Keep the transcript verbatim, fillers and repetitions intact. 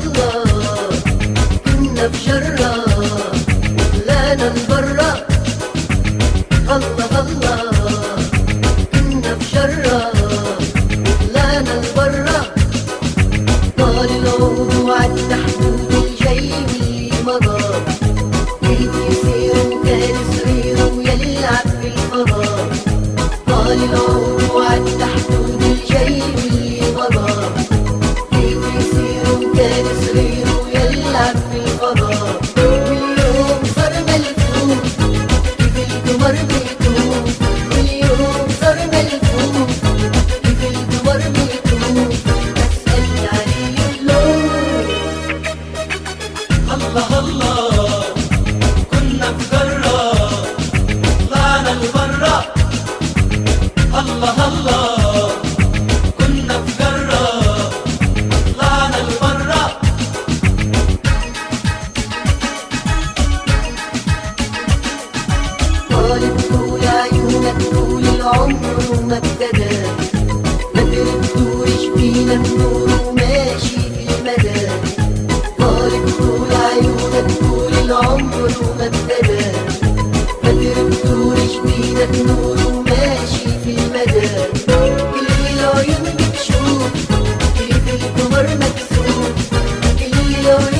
الله كنا في شرة وطلعنا لبرا. الله الله كنا في شرة وطلعنا لبرا. طال العمر وعدى حدود الجاي واللي مضى، كيف يصير وكان صغير ويلعب في الفضاء. طال العمر وعدى حدود الجاي واللي مضى، كيف يصير وكان صغير ويلعب في الفضاء. واليوم صار ملفوف كيف القمر بيطوف، واليوم صار ملفوف كيف القمر بيطوف. أسأل عليه اللون. الله الله كنا في ذرة طلعنا لبرا. الله الله كنا في ذرة طلعنا لبرا. طالب طول عيونك طول العمر وما ابتدى، ما تردوش بينا النور وماشي في المدى. طالب طول عيونك طول العمر وما ابتدى، ما تردوش بينا النور وماشي في المدى. كل العيون بتشوف كيف القمر مكسوف، كل العيون